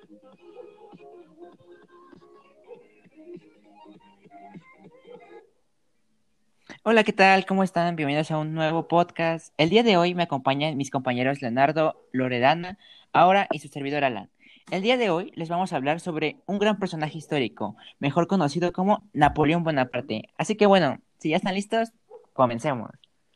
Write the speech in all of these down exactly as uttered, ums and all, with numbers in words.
Hola, ¿qué tal? ¿Cómo están? Bienvenidos a un nuevo podcast. El día de hoy me acompañan mis compañeros Leonardo, Loredana, Aura y su servidor Alan. El día de hoy les vamos a hablar sobre un gran personaje histórico, mejor conocido como Napoleón Bonaparte. Así que bueno, si ya están listos, comencemos.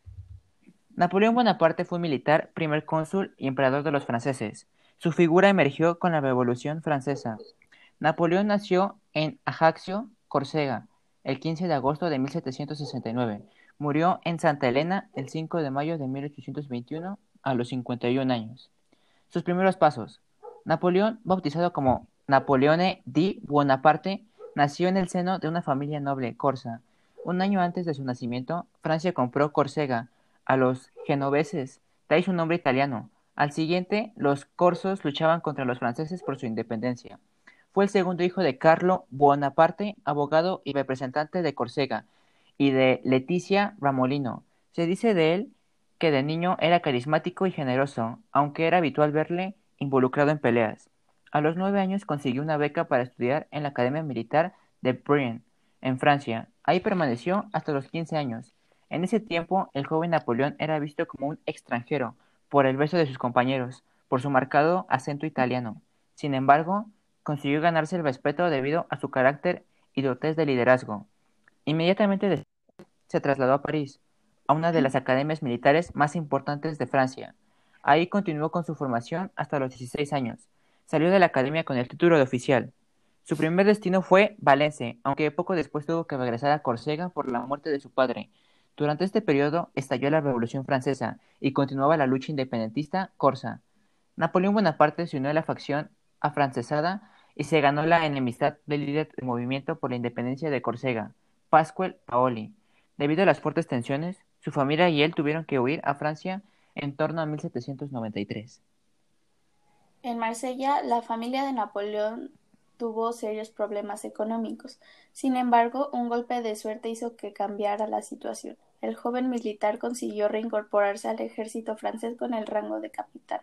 Napoleón Bonaparte fue un militar, primer cónsul y emperador de los franceses. Su figura emergió con la Revolución Francesa. Napoleón nació en Ajaccio, Córcega, el quince de agosto de mil setecientos sesenta y nueve. Murió en Santa Elena el cinco de mayo de mil ochocientos veintiuno a los cincuenta y un años. Sus primeros pasos. Napoleón, bautizado como Napoleone di Buonaparte, nació en el seno de una familia noble corsa. Un año antes de su nacimiento, Francia compró Córcega a los genoveses, de ahí su nombre italiano. Al siguiente, los corsos luchaban contra los franceses por su independencia. Fue el segundo hijo de Carlo Buonaparte, abogado y representante de Córcega, y de Leticia Ramolino. Se dice de él que de niño era carismático y generoso, aunque era habitual verle involucrado en peleas. A los nueve años consiguió una beca para estudiar en la Academia Militar de Brienne, en Francia. Ahí permaneció hasta los quince años. En ese tiempo, el joven Napoleón era visto como un extranjero por el resto de sus compañeros, por su marcado acento italiano. Sin embargo, consiguió ganarse el respeto debido a su carácter y dotes de liderazgo. Inmediatamente después se trasladó a París, a una de las academias militares más importantes de Francia. Ahí continuó con su formación hasta los dieciséis años. Salió de la academia con el título de oficial. Su primer destino fue Valencia, aunque poco después tuvo que regresar a Córcega por la muerte de su padre. Durante este periodo estalló la Revolución Francesa y continuaba la lucha independentista corsa. Napoleón Bonaparte se unió a la facción afrancesada y se ganó la enemistad del líder del movimiento por la independencia de Córcega, Pascual Paoli. Debido a las fuertes tensiones, su familia y él tuvieron que huir a Francia en torno a mil setecientos noventa y tres. En Marsella, la familia de Napoleón tuvo serios problemas económicos. Sin embargo, un golpe de suerte hizo que cambiara la situación. El joven militar consiguió reincorporarse al ejército francés con el rango de capitán.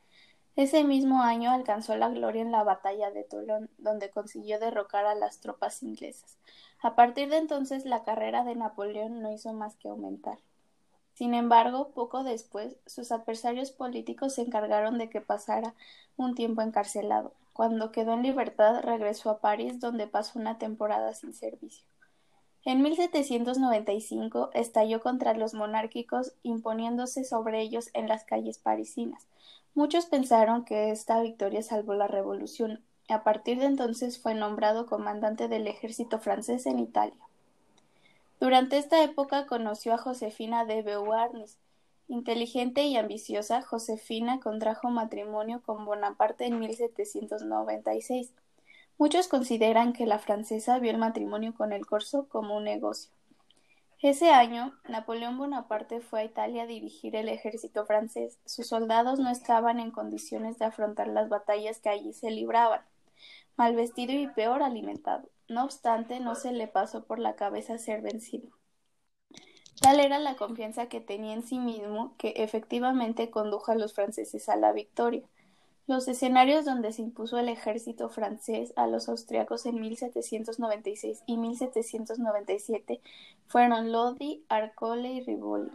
Ese mismo año alcanzó la gloria en la batalla de Tolón, donde consiguió derrocar a las tropas inglesas. A partir de entonces, la carrera de Napoleón no hizo más que aumentar. Sin embargo, poco después, sus adversarios políticos se encargaron de que pasara un tiempo encarcelado. Cuando quedó en libertad, regresó a París, donde pasó una temporada sin servicio. En mil setecientos noventa y cinco estalló contra los monárquicos, imponiéndose sobre ellos en las calles parisinas. Muchos pensaron que esta victoria salvó la revolución. A partir de entonces fue nombrado comandante del ejército francés en Italia. Durante esta época conoció a Josefina de Beauharnais. Inteligente y ambiciosa, Josefina contrajo matrimonio con Bonaparte en mil setecientos noventa y seis. Muchos consideran que la francesa vio el matrimonio con el corso como un negocio. Ese año, Napoleón Bonaparte fue a Italia a dirigir el ejército francés. Sus soldados no estaban en condiciones de afrontar las batallas que allí se libraban. Mal vestido y peor alimentado. No obstante, no se le pasó por la cabeza ser vencido. Tal era la confianza que tenía en sí mismo que efectivamente condujo a los franceses a la victoria. Los escenarios donde se impuso el ejército francés a los austriacos en mil setecientos noventa y seis y mil setecientos noventa y siete fueron Lodi, Arcole y Rivoli.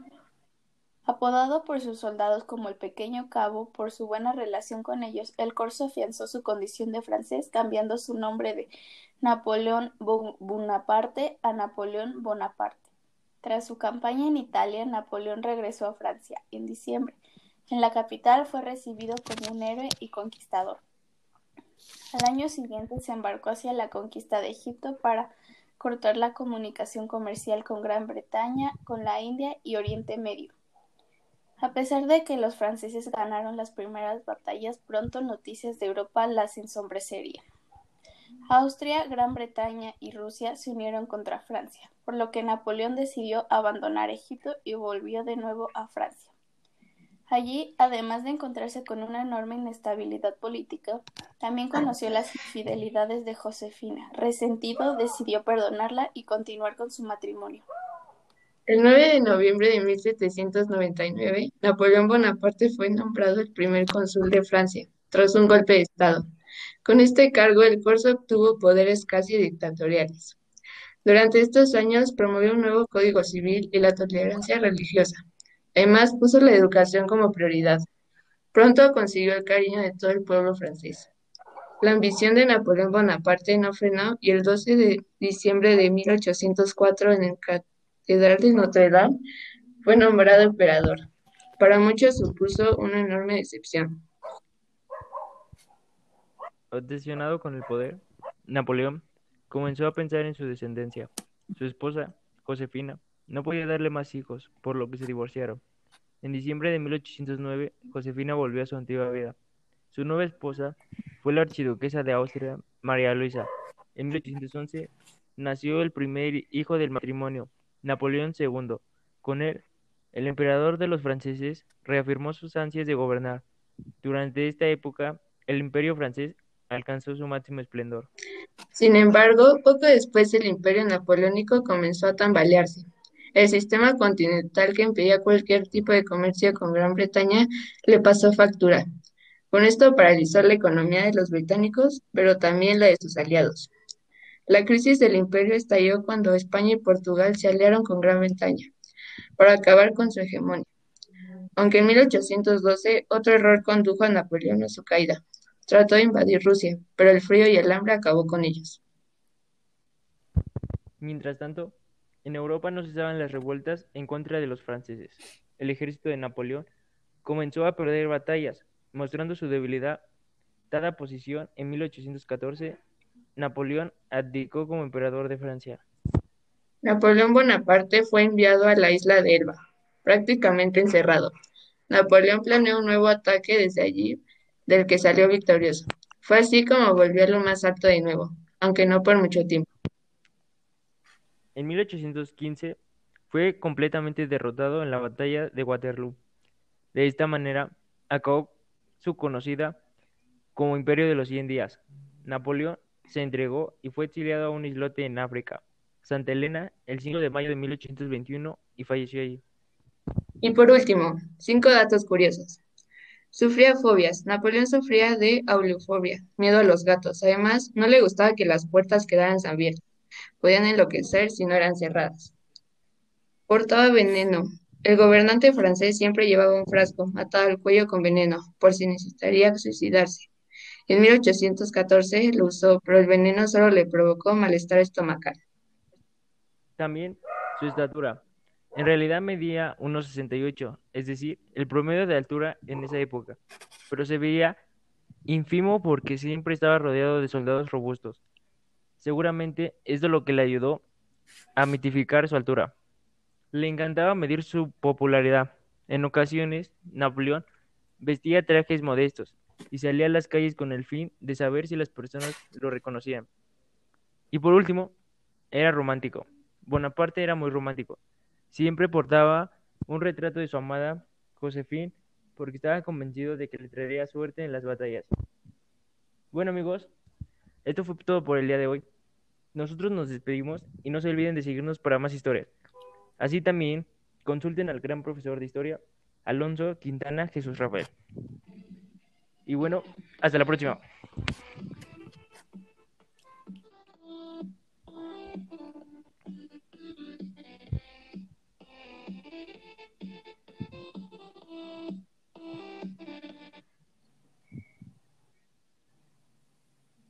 Apodado por sus soldados como el Pequeño Cabo por su buena relación con ellos, el corso afianzó su condición de francés, cambiando su nombre de Napoleón Bonaparte a Napoleón Bonaparte. Tras su campaña en Italia, Napoleón regresó a Francia en diciembre. En la capital fue recibido como un héroe y conquistador. Al año siguiente se embarcó hacia la conquista de Egipto para cortar la comunicación comercial con Gran Bretaña, con la India y Oriente Medio. A pesar de que los franceses ganaron las primeras batallas, pronto noticias de Europa las ensombrecerían. Austria, Gran Bretaña y Rusia se unieron contra Francia, por lo que Napoleón decidió abandonar Egipto y volvió de nuevo a Francia. Allí, además de encontrarse con una enorme inestabilidad política, también conoció las infidelidades de Josefina. Resentido, decidió perdonarla y continuar con su matrimonio. El nueve de noviembre de mil setecientos noventa y nueve, Napoleón Bonaparte fue nombrado el primer cónsul de Francia, tras un golpe de Estado. Con este cargo, el corso obtuvo poderes casi dictatoriales. Durante estos años promovió un nuevo código civil y la tolerancia religiosa. Además, puso la educación como prioridad. Pronto consiguió el cariño de todo el pueblo francés. La ambición de Napoleón Bonaparte no frenó y el doce de diciembre de mil ochocientos cuatro en el Catedral de Notre Dame fue nombrado emperador. Para muchos supuso una enorme decepción. Obsesionado con el poder, Napoleón comenzó a pensar en su descendencia. Su esposa, Josefina, no podía darle más hijos, por lo que se divorciaron. En diciembre de mil ochocientos nueve, Josefina volvió a su antigua vida. Su nueva esposa fue la archiduquesa de Austria, María Luisa. En mil ochocientos once nació el primer hijo del matrimonio, Napoleón segundo. Con él, el emperador de los franceses reafirmó sus ansias de gobernar. Durante esta época, el imperio francés alcanzó su máximo esplendor. Sin embargo, poco después el imperio napoleónico comenzó a tambalearse. El sistema continental que impedía cualquier tipo de comercio con Gran Bretaña le pasó factura. Con esto paralizó la economía de los británicos, pero también la de sus aliados. La crisis del imperio estalló cuando España y Portugal se aliaron con Gran Bretaña para acabar con su hegemonía. Aunque en mil ochocientos doce otro error condujo a Napoleón a su caída. Trató de invadir Rusia, pero el frío y el hambre acabó con ellos. Mientras tanto, en Europa no cesaban las revueltas en contra de los franceses. El ejército de Napoleón comenzó a perder batallas, mostrando su debilidad. Dada posición, en mil ochocientos catorce, Napoleón abdicó como emperador de Francia. Napoleón Bonaparte fue enviado a la isla de Elba, prácticamente encerrado. Napoleón planeó un nuevo ataque desde allí, del que salió victorioso. Fue así como volvió a lo más alto de nuevo, aunque no por mucho tiempo. En mil ochocientos quince fue completamente derrotado en la batalla de Waterloo. De esta manera, acabó su conocida como Imperio de los Cien Días. Napoleón se entregó y fue exiliado a un islote en África, Santa Elena, el cinco de mayo de mil ochocientos veintiuno, y falleció allí. Y por último, cinco datos curiosos. Sufría fobias. Napoleón sufría de aulifobia, miedo a los gatos. Además, no le gustaba que las puertas quedaran abiertas. Podían enloquecer si no eran cerradas. Portaba veneno. El gobernante francés siempre llevaba un frasco atado al cuello con veneno, por si necesitaría suicidarse. En mil ochocientos catorce lo usó, pero el veneno solo le provocó malestar estomacal. También su estatura. En realidad medía uno sesenta y ocho, es decir, el promedio de altura en esa época, pero se veía ínfimo porque siempre estaba rodeado de soldados robustos. Seguramente esto es lo que le ayudó a mitificar su altura. Le encantaba medir su popularidad. En ocasiones, Napoleón vestía trajes modestos y salía a las calles con el fin de saber si las personas lo reconocían. Y por último, era romántico. Bonaparte era muy romántico. Siempre portaba un retrato de su amada Josephine porque estaba convencido de que le traería suerte en las batallas. Bueno amigos, esto fue todo por el día de hoy. Nosotros nos despedimos y no se olviden de seguirnos para más historias. Así también consulten al gran profesor de historia, Alonso Quintana Jesús Rafael. Y bueno, hasta la próxima.